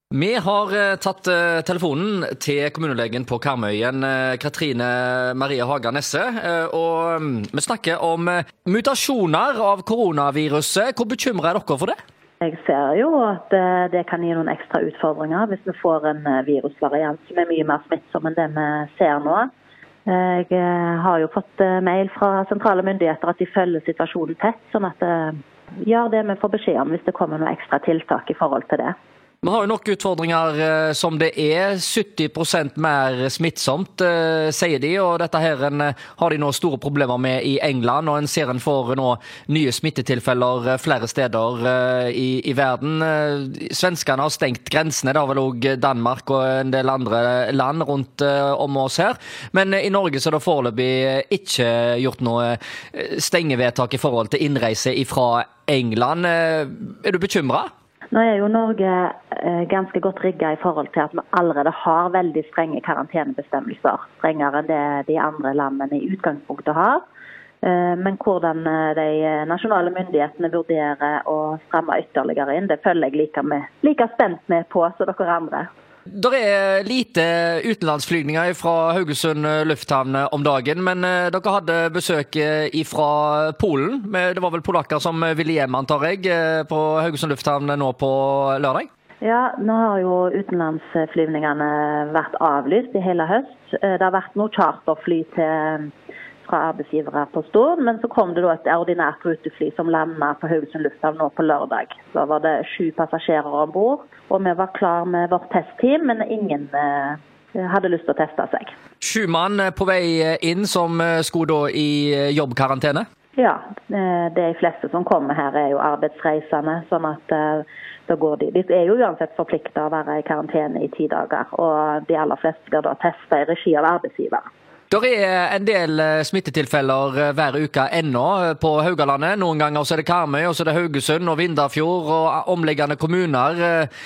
Vi har tatt telefonen til kommunelegen på Karmøyen, Katrine Marie Haga Nesse, og vi snakker om mutasjoner av koronaviruset. Hvor bekymret er dere for det? Jeg ser jo at det kan gi noen ekstra utfordringer hvis vi får en virusvariant som er mye mer smittsom enn det vi ser nå. Jeg har jo fått mail fra sentrale myndigheter at de følger situasjonen tett, sånn at gjør det vi får beskjed om hvis det kommer noen ekstra tiltak i forhold til det. Vi har jo nok utfordringer som det er 70% mer smittsomt, sier de, og dette her har de nå store problemer med i England, og en ser en får nå nye smittetilfeller flere steder i verden. Svenskene har stengt grensene, det har vel også Danmark og en del andre land rundt om oss her, men i Norge så er det foreløpig ikke gjort noe stengevedtak i forhold til innreise fra England. Er du bekymret? Nå er jo Norge ganske godt rigget i forhold til at vi allerede har veldig strenge karantenebestemmelser, strengere enn det de andre landene i utgangspunktet har. Men hvordan de nasjonale myndighetene vurderer å stramme ytterligere inn, det følger jeg like spent med på som dere andre. Det er lite utenlandsflygninger fra Haugesund lufthavn om dagen, men dere hadde besøk fra Polen. Det var vel polakker som ville hjem, antar jeg, på Haugesund lufthavn nå på lørdag? Ja, nå har jo utenlandsflygningene vært avlyst i hele høst. Det har vært noe charterfly fra arbeidsgivere på Stord, men så kom det da et ordinært rutefly som landet på Haugesund lufthavn nå på lørdag. Så var det 7 passasjerer ombord, og vi var klar med vårt testteam, men ingen hadde lyst til å teste seg. 7 mann på vei inn som skulle da i jobbkarantene? Ja, de fleste som kommer her er jo arbeidsreisende, sånn at da går de. De er jo uansett forpliktet å være i karantene i 10 dager, og de aller fleste skal da teste i regi av arbeidsgiver. Det er en del smittetilfeller hver uke ennå på Haugalandet. Noen ganger så er det Karmøy, og så er det Haugesund og Vindafjord og omliggende kommuner.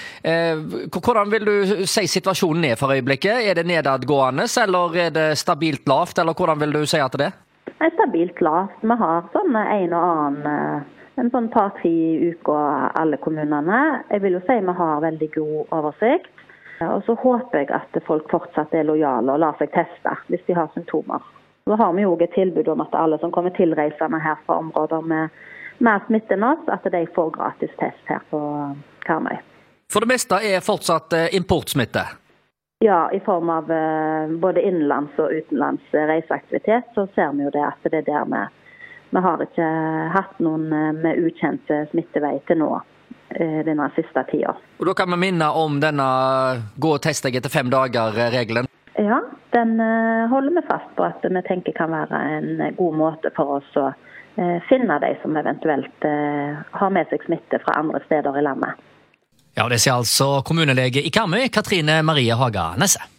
Hvordan vil du si situasjonen er for øyeblikket? Er det nedadgående, eller er det stabilt lavt, eller hvordan vil du si at det er? Det er stabilt lavt. Vi har sånn en og annen, en sånn par-3 uker alle kommunene. Jeg vil jo si vi har veldig god oversikt. Og så håper jeg at folk fortsatt er lojale og lar seg teste hvis de har symptomer. Så har vi jo et tilbud om at alle som kommer tilreisende her fra områder med mer smitte enn oss, at de får gratis test her på Karmøy. For det meste er fortsatt importsmitte? Ja, i form av både innenlands og utenlands reiseaktivitet, så ser vi jo det at det er der vi har ikke hatt noen med ukjente smittevei til nå. Denne siste tiden. Og da kan vi minne om denne gå og teste deg etter 5 dager-regelen? Ja, den holder vi fast på at vi tenker kan være en god måte for oss å finne de som eventuelt har med seg smitte fra andre steder i landet. Ja, det sier altså kommunelege i Karmøy, Katrine Marie Haga Nesse.